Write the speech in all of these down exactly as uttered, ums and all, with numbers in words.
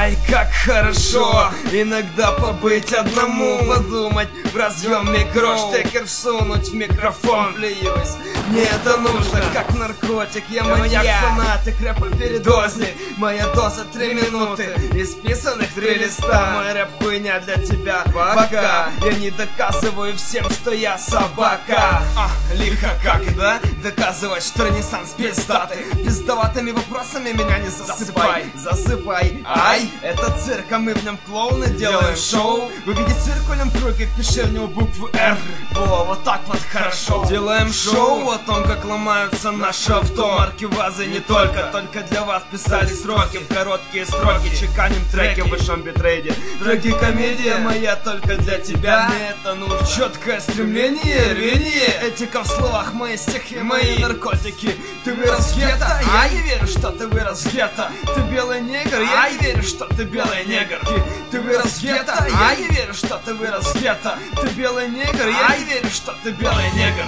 Ай, как хорошо иногда побыть одному, подумать в разъем микро, штекер всунуть в микрофон, плююсь. Мне это нужно, как наркотик. Я маньяк, фанатик, рэп-передозник. Моя доза три минуты, исписанных три листа. Мой рэп хуйня для тебя, пока я не доказываю всем, что я собака. А, лихо как, да? Доказывать, что ренессанс пиздатый. Пиздоватыми вопросами меня не засыпай. Засыпай, ай, это цирк, а мы в нем клоуны делаем шоу. Вы видите циркулем круги, пиши в него букву Р. Во, вот так вот хорошо. Делаем шоу о том, как ломаются наши авто. Марки вазы не только, только для вас писали сроки. В короткие строки чеканим треки в высшем битрейде. Трагикомедия моя только для тебя. Мне это нужно. Четкое стремление, рвение. Этика в словах, мои стихи, мои наркотики. Ты вырос в гетто, я не верю, что ты вырос в гетто. Ты белый негр, я не верю, что ты белый негр. Ты вырос в гетто, я не верю, что ты вырос в гетто. Ты белый негр, я не верю, что ты белый негр.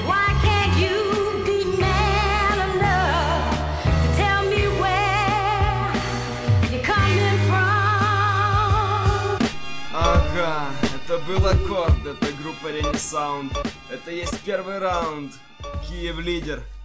Ага, это был аккорд, это группа Ренессаунд. Это есть первый раунд. Киев лидер.